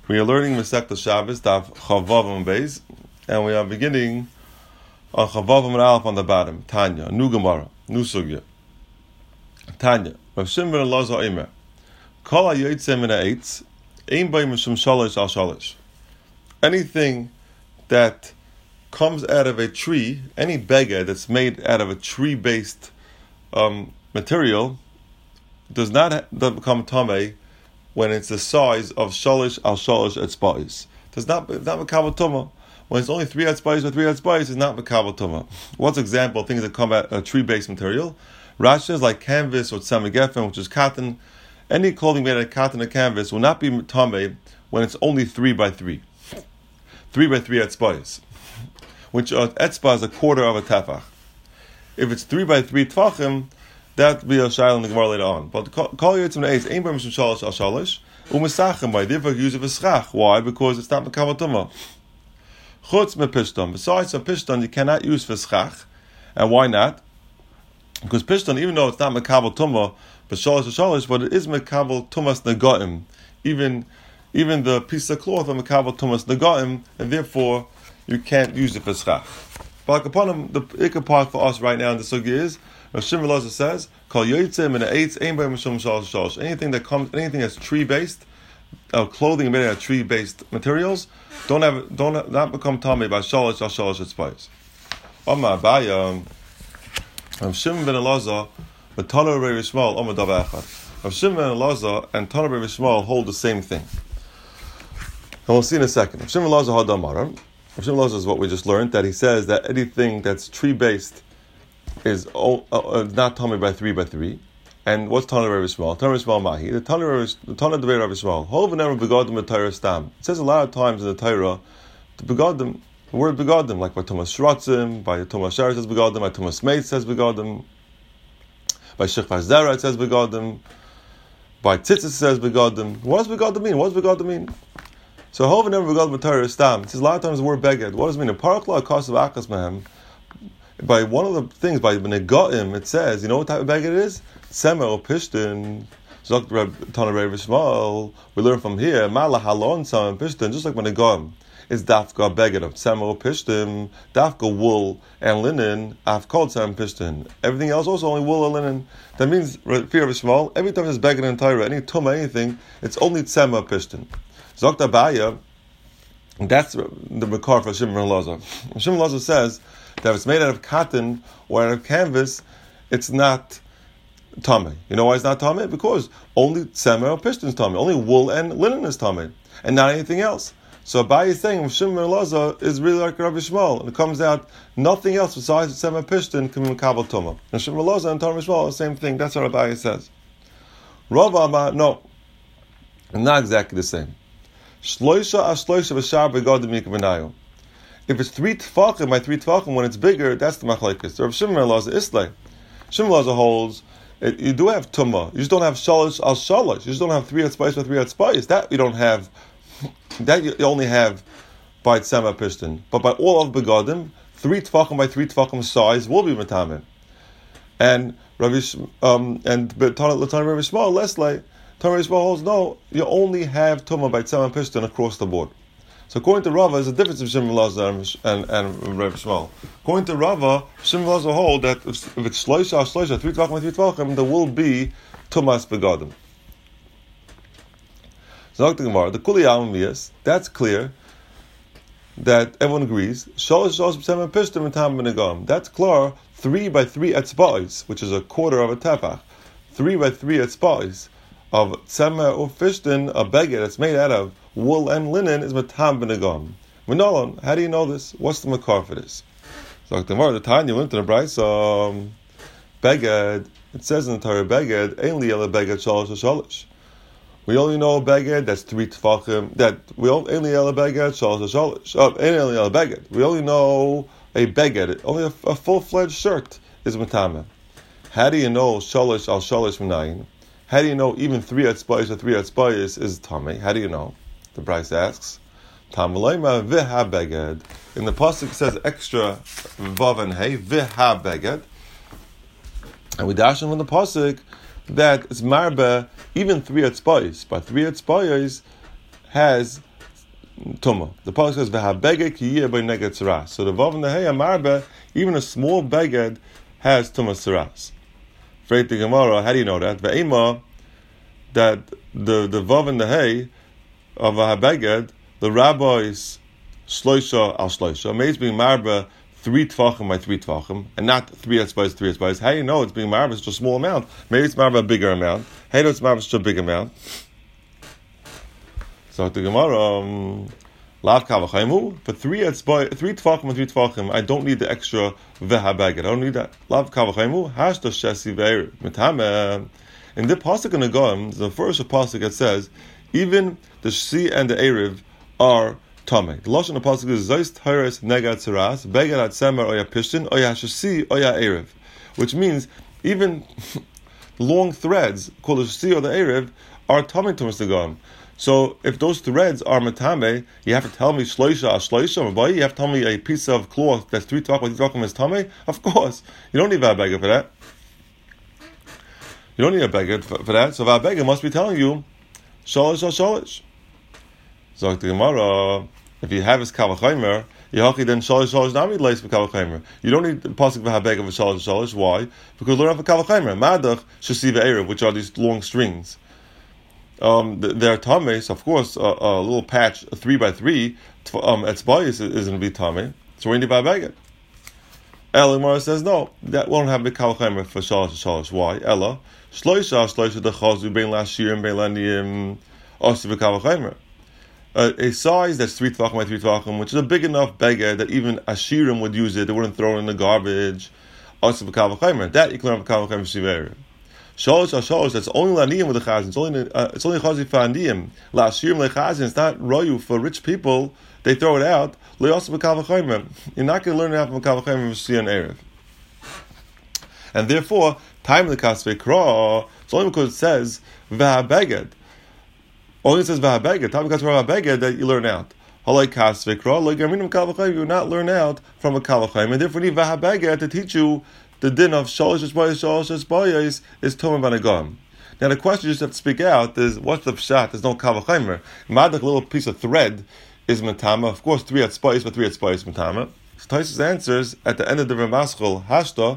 We are learning Masechta Shabbos, Daf Chavav Beis, and we are beginning on Chavav and Aleph on the bottom. Tanya, Nu Gemara, Nu Sugya. Tanya, Rav Shimon ben Elazar Eimer, Kol HaYotzeh Min HaEitz, Ein Boi Mishum Shalosh Al Shalosh. Anything that comes out of a tree, any beggar that's made out of a tree-based material, does not become tamei when it's the size of shalish al shalish etzba'is. Does not mekabel tuma. When it's only 3 etzba'is or 3 etzba'is, it's not mekabel tuma. What's example of things that come out of a tree-based material? Rashi is like canvas or tzamagefen, which is cotton. Any clothing made out of cotton or canvas will not be tamei when it's only 3 by 3. 3 by 3 etzba'is, which etzba is a quarter of a tefach. If it's 3 by 3 tefachim, that will be a shayla in the Gemara later on. But Kol HaYotzeh Min HaEitz, Ein Boi Mishum Shalosh Al Shalosh, U'Mesachem by, therefore use of a schach. Why? Because it's not mekabel tuma. Chutz me pishton. Besides a pishton, you cannot use for schach. And why not? Because pishton, even though it's not mekabel tuma, but shalosh shalosh, but it is mekabel tumas negaim. Even the piece of cloth are mekabel tumas negaim, and therefore you can't use it for schach. But like upon him, the ikar part for us right now in the sugya is, Rav Shimon ben Elazar says, Kol HaYotzeh Min HaEitz, Ein Boi Mishum Shalosh Shalosh. Anything that's tree-based, clothing made out of tree-based materials, not become tamei by shalosh al shalosh etzba'is. Amar Abaya, Rav Shimon ben Elazar, but Tana Rei Yishmael, Amar Davar Echad. Rav Shimon ben Elazar and Tana Rei Yishmael hold the same thing. And we'll see in a second. Rav Shimon ben Elazar had Amar. Rav Shimon ben Elazar is what we just learned, that he says that anything that's tree-based is not tamei by 3 by 3. And what's Tana Rei Yishmael? Tana Rei Yishmael Mahi. The Tana Devei Rav Yishmael. Hov never begadim the Torah stam. It says a lot of times in the Torah, to begadim, the word begadim, like by Tumas Shratzim, by Tumas Shara says begadim, by Tumas Meitz says begadim, by Shechvas Zera it says begadim, by Tzitzis says begadim. What does begadim mean? What does begadim mean? So Hov never begadim the Torah stam. It says a lot of times the word beged. What does it mean? A parakla akasav akas mehem. By one of the things, by Benegoim, it says, you know what type of beged it is? Semer or Pishtin. Zok Tana Rei Yishmael. We learn from here, Mala Halon Sam Pishtin, just like Benegoim. It's Dafka beged of Semer or Pishtin, Dafka wool and linen, I've called Sam Pishtin. Everything else also only wool or linen. That means, fear of Yishmael, every time there's beged in Torah, any tumah, anything, it's only Semer or Pishtin. Zok Abaya, that's the Makar for Shimon ben Elazar. Shimon ben Elazar says that if it's made out of cotton or out of canvas, it's not tamei. You know why it's not tamei? Because only semer or pishtin is tamei. Only wool and linen is tamei, and not anything else. So Abaye is saying Shimon ben Elazar is really like Rav Yishmael, and it comes out nothing else besides semer pishtin can be mekabel tuma. And Shimon ben Elazar and Tana Yishmael are the same thing. That's what Abaye says. Rav Amar, no, not exactly the same. Shloisha ashloisha v'shar begadim mikvanayu. If it's 3 tefachim by 3 tefachim, when it's bigger, that's the machlekes. Rav Shimon ben Elazar Islay. Shimon ben Elazar holds you do have tumah. You just don't have shalosh al shalosh. You just don't have 3 etzba'is by 3 etzba'is. That you don't have. That you only have by tzema pishtin. But by all of begadim, 3 tefachim by 3 tefachim size will be metamim. And Tana Rei Yishmael Leslay. Tana Rei Yishmael holds no. You only have tumah by tzema pishtin across the board. So according to Rava, there's a difference between Shimon ben Elazar and Rav Yishmael. According to Rava, Shimon ben Elazar hold that if it's shloisha, 3 tvachim, 3 tvachim, there will be tumas begadim. So the Gemara, the Kuli Amiyas, that's clear. That everyone agrees. Shalosh b'semen pishtim and tam benegam. That's clear. 3 by 3 etzba'is, which is a quarter of a tefach. 3 by 3 etzba'is of tzemer or fishtin, a beged that's made out of wool and linen, is matam benegam. Menolon, how do you know this? What's the makar for this? So the Tanya went to the Brayso beged. It says in the Torah beged ain't liela beged shalosh shalosh. We only know a beged that's 3 tefachim. That we only liela beged shalosh shalosh. Ain't liela beged. We only know a beged. Only a full-fledged shirt is matam. How do you know shalosh al shalosh minayin? How do you know even 3 etzba'is or 3 etzba'is is tamei? How do you know? The Bryce asks. Tamalayma v'ha beged. In the pasuk it says extra vav and hey v'ha beged, and we dash from the pasuk that it's marbe even 3 etzba'is. But 3 etzba'is has Tuma. The pasuk says v'habeged ki yeh b'neged tzaras. So the vav and the hey marbe, even a small beged has tuma tzaras. Freit the Gemara, how do you know that? Ve'ema, that the vav and the hey of v'habeged, the rabbis shloisha al shloisha, maybe it's being marbe 3 tvachim by 3 tvachim, and not 3 etzbais, 3 etzbais. How do you know it's being marbe such a small amount? Maybe it's marbe a bigger amount. How do you know it's marbe such a big amount? So the Gemara, lav kavachaymu, for 3 tvachim and 3 tvachim, I don't need the extra vehabeged. I don't need that. Lav kavachaymu, hashda shesi ve'er mitame. In the pasuk in the Goim, the first pasuk that says, even the shsi and the erev are tamei. The lashon of the pasuk is zois tayres negad tzaras, beged at semer oya pishtin, oya shsi oya erev, which means even long threads called the shsi or the erev are tamei to Mr. Goim. So if those threads are matame, you have to tell me shloisha, you have to tell me a piece of cloth that's 3 tvachim is tame. Of course, you don't need va'abeged for that. You don't need a beged for that. So va'abeged must be telling you shalish. So the Gemara, if you have his kavachimer, Yehochi then shalish nami leis v'kavachimer. You don't need the pasuk v'habeged of shalish. Why? Because we don't have a kavachimer. Madach shasi ve'erev, which are these long strings. They're tames, of course. A little patch, 3 by 3, etzbayis is going to be tame. So we need va'abeged. Ella Gemara says no, that won't have the kavachimer for shalish. Why? Ella shloisha dechazu bein lashir and bein laniyim osi v'kavachimer. A size that's 3 tvachim by 3 tvachim, which is a big enough beged that even ashirim would use it. They wouldn't throw it in the garbage. Osi v'kavachimer. That you can learn v'kavachimer shiver. Shalosh, that's only laniyim with the chazan. It's only chazi for aniyim. La'ashirim lechazan. It's not royu for rich people. They throw it out. Le'osu b'kavachimer. You're not going to learn it out from kavachimer v'shia and erev. And therefore, time of the kasvei kra. It's only because it says v'habeged. Only it says v'habeged. Time of the kasvei v'habeged that you learn out. Halay kasvei kra. Le'garminim kavachimer. You will not learn out from a kavachimer. And therefore, you need v'habeged to teach you. The din of shalosh esbayis is tumah banagam. Now the question you just have to speak out is, what's the pshat? There's no kavachimer. Madach, a little piece of thread, is matama. Of course, 3 etzbais, but 3 etzbais matama. So Taisus answers at the end of the Ramaschal Hashta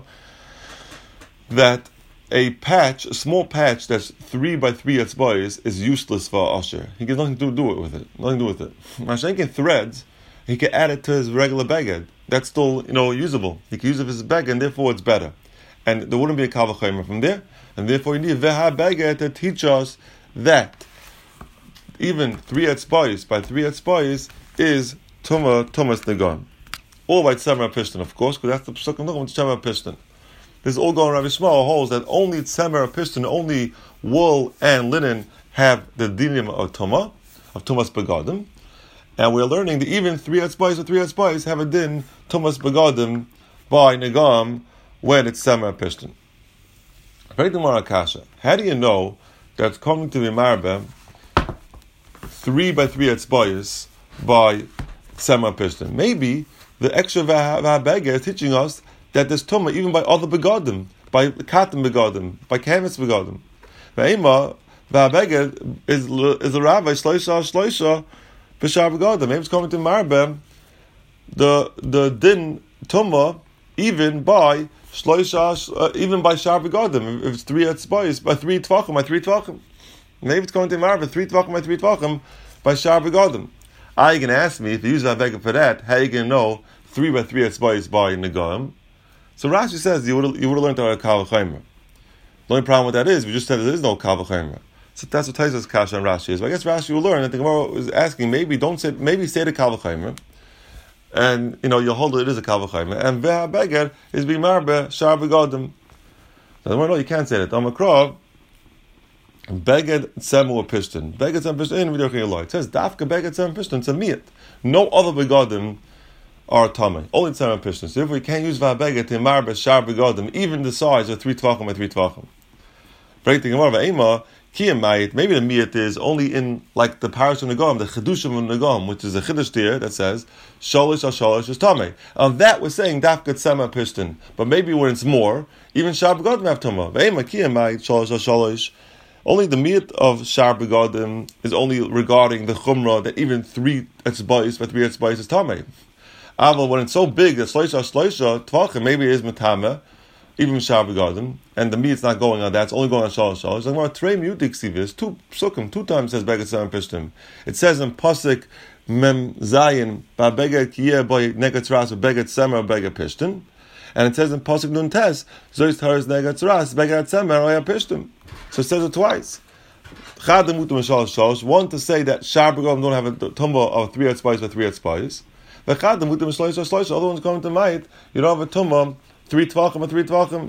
that a small patch that's 3 by 3 etzbais is useless for Asher. He gets nothing to do with it. Mashenkin threads, he can add it to his regular beged. That's still, usable. He can use it for his beged, and therefore it's better. And there wouldn't be a kavachimer from there. And therefore you need vehabeged to teach us that even 3 etzbais by 3 etzbais is tumas negon. All by tzemer pishtin, of course, because that's the psukim with tzemer pishtin. This is all going Rabbi Shmuel holds that only tzemer pishtin, only wool and linen have the dinim of tumas begadim. And we're learning that even 3 etzbais or 3 etzbais have a din tumas begadim by negam when it's tzemer pishtin. How do you know that it's coming to be marbe 3 by 3 etzbais by tzemer pishtin? Maybe the extra v'habeged is teaching us that there's tumah even by other begadim, by katan begadim, by canvas begadim. Ve'ema v'habeged is the rabbi shloisha b'shar begadim. Maybe it's coming to marbe the din tumah even by even by shar begadim. If it's 3 etzbais by 3 tvachim by 3 tvachim, maybe it's going to marbe 3 tvachim by 3 tvachim by shar begadim. Are you going to ask me, if you use v'habeged for that, how are you going to know 3 by 3 etzbais by negam? So Rashi says you would have learned out of kavachimer. The only problem with that is we just said there is no kavachimer. So that's what Taisus kasha and Rashi is. But I guess Rashi will learn. And the Gemara was asking, maybe say the kavachimer, and you'll hold it is a kavachimer. And ve'habeged is being marbe shar begadim. No, you can't say that. Amakra beged tzemu pishtin. Beged tzemu pishtin in v'derech eloi. It says dafka beged tzemu pishtin. It's a miyat. No other begadim are tamei. Only tzemu pishtin. So if we can't use v'habeged to marbe shar begadim, even the size of 3 tvachim by 3 tvachim. Break the Gemara v'ema. Maybe the miyat is only in like the parish of Nagam, the chedushim of Nagam, which is a chiddush there that says shalish is tamei. On that we're saying dafka tzema pishtin, but maybe when it's more, even shab begadim have tamah. Ve'ema kiyamait shalish Only the meat of Shar Begadim is only regarding the Chumrah that even 3 etzbais by 3 etzbais is Tameh. Aval, when it's so big that Shloisha Tvachim, maybe it is Metame, even Shar Begadim, and the meat's not going on that, it's only going on Shalosh Shalosh. It's like, well, Trey Mutik Sivis, 2 psukim, 2 times says Beged Semer Pishtim. It says in Pasuk Mem Zayin, Ba Beged Kiyeh Boy Neged Tzras, Beged Semer, Beged Pishtim. And it says in Pasuk Nun Tes, Zois Taras Neged Tzras, Beged Semer, Oya Pishtim. So it says it twice. One to say that Shar Begadim don't have a tumah of 3 etzbais by 3 etzbais. The other one's coming to mind. You don't have a tumah 3 tvachim by 3 tvachim.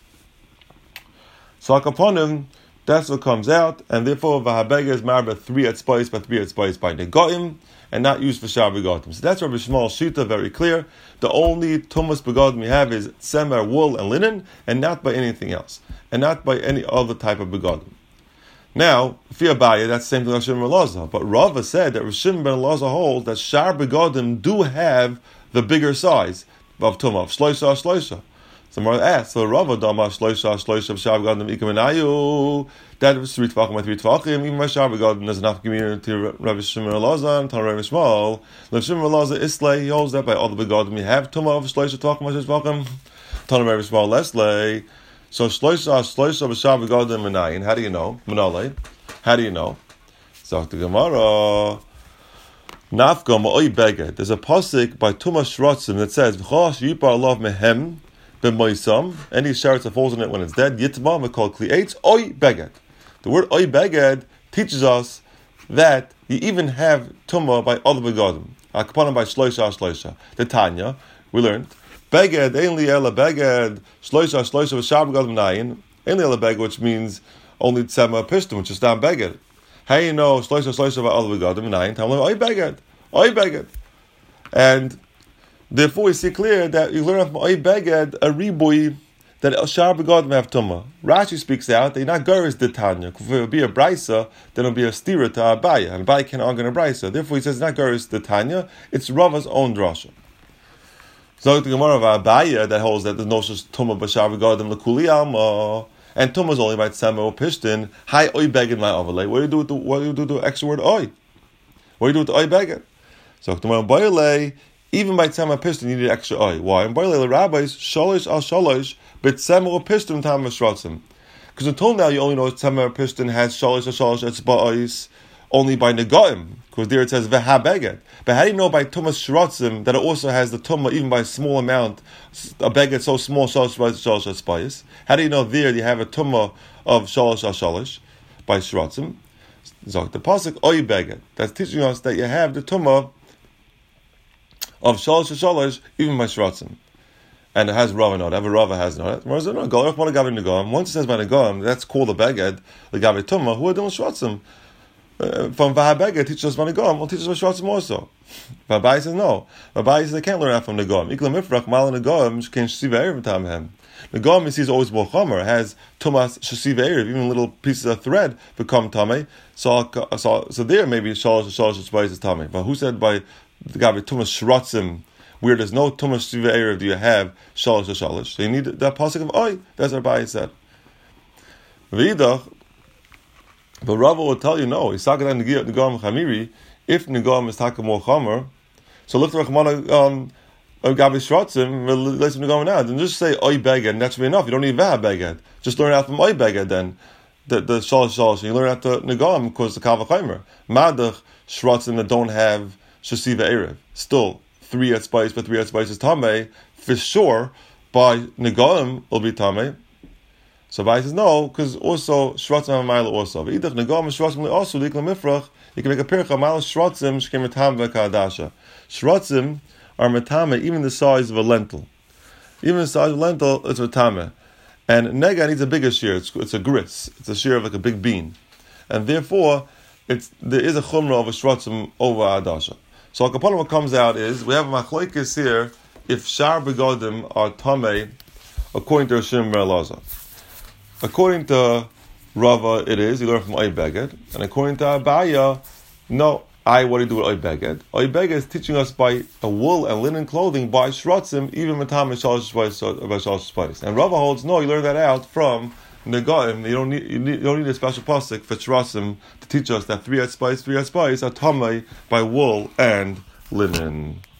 So upon him, that's what comes out, and therefore v'habega is marba 3 etzbais by 3 etzbais by negaim, and not used for Shar Begadim. So that's Rabbi Shmuel Shita, very clear. The only tumas begadim we have is semer, wool, and linen, and not by anything else, and not by any other type of begadim. Now, Fi Abaye, that's the same thing as Shimon ben Elazar. But Rava said that Shimon ben Elazar holds that Shar Begadim do have the bigger size of tumah, of shloisha. So Rava asked, so Rava dama shloisha of Shar Begadim ikaminayu. That was 3 tvachim by 3 tvachim. Even my Shar Begadim does not give to Rabbi Shimon ben Elazar and Rabbi Shmuel. Rabbi Shimon ben Elazar Islay, he holds that by all the Begadim we have tumah of shloisha tvachim by 6 tvachim. Rabbi Shmuel Leslay. So shloisha b'Shar Begadim menayin. How do you know? Menalei. How do you know? So the Gemara Nafka ma'oi beged. There's a pasuk by Tumas Shrotzim that says v'chosh yipar lov mehem b'moisam. Any sheretz that falls on it when it's dead yitma mekol kli'etz oi beged. The word oi beged teaches us that you even have tumah by other begadim. Akapanim by shloisha. The Tanya we learned. Beged, Einli Ela Beged, Shloisha V'Shar Begadim Nayin, Einli Ela Beged, which means only Tzema Pishtim, which is down Beged. How you know Shloisha V'Al Begadim Nayin, Tamlim Oi Beged. And therefore we see clear that you learn from Oi Beged, a ribui, that Shar Begadim have Tumah. Rashi speaks out, they're not Geras de Tanya. If it would be a Brisa, then it would be a stira to Abaya, and Abaya can't argue in a Brisa. Therefore he says, not Geras de Tanya, it's Rava's own drasha. So the Gemara of Abaya that holds that there's no such tumah b'Shar Begadim l'kuli alma, and tumah is only by tzema or pishtin. Hi oi beged my overlay. What do you do with the extra word oi? What do you do with the oi beged? So the Gemara Boile, even by tzema pishtin, you need extra oi. Why? In Boile the rabbis sholish al sholish, but tzema or pishtin tam v'shrotzim. Because until now you only know tzema or pishtin has sholish al sholish etzba'os only by negaim, because there it says veha beged. But how do you know by tumas shrotzim that it also has the tumah even by a small amount, a beged so small shalosh etzba'os? How do you know there you have a tumah of shalosh by shrotzim? So the pasuk oy beged, that's teaching us that you have the tumah of shalosh even by shrotzim. And it has Rava not. Every Rava has not. Once it says by negam, that's called a beged, the gavi tumah, who are doing shrotzim. From Vahabega teaches us Vanagam, will teach us Shrotzim also. Vabai says no. Vabai says they can't learn that from Nagam. Ikla Mifrach, Mal Nagam, can Shasiva Erev Tam Hem. Nagam, you see, is always more Chomer. It has Tumas Shasiva Erev, even little pieces of thread become Tame. So there maybe Shalosh Spice is Tame. But who said by the Gabi Tumas Shrotzim, where there's no Tumas Shasiva Erev, do you have Shalosh? So you need that pasuk of Oi. That's what Vabai said. V'idach, but Rava will tell you no. He's talking about Negam Chamiri. If Negam is talking more Chamer, so look for Rachmana Gabi Shrotzim. Let's Negam now. Then just say Oi Beged, and that should be enough. You don't need Vaha Beged. Just learn out from Oi Beged. Then the Shalosh. You learn out the Negam because the Kavachimer Madach Shrotzim that don't have Shasiva Erev. Still 3 etzbais, but 3 etzbais is Tameh for sure. By Negam will be Tameh. So Bai says no, because also Shrotzim have a mile also. But Idach Negam Shrotzim also Likla Mifrach. You can make a pircha mile Shrotzim Shkem Metam VeKadasha. Shrotzim are Metame even the size of a lentil. Even the size of a lentil is Metame. And Nega needs a bigger shear. It's a gris. It's a shear of like a big bean, and therefore there is a chumrah of a Shrotzim over Adasha. So Akapanim what comes out is we have a machlokes here if Shar Begadim are Tameh according to Shimon ben Elazar. According to Rava, it is. You learn from Oy Beged. And according to Abaya, no. What do you do with Oy Beged? Oy Beged is teaching us by a wool and linen clothing by Shrotzim, even Matam and Shalosh Spice. And Rava holds, no, you learn that out from Negaim, you don't need a special pasuk for Shrasim to teach us that 3 spice are tamei by wool and linen.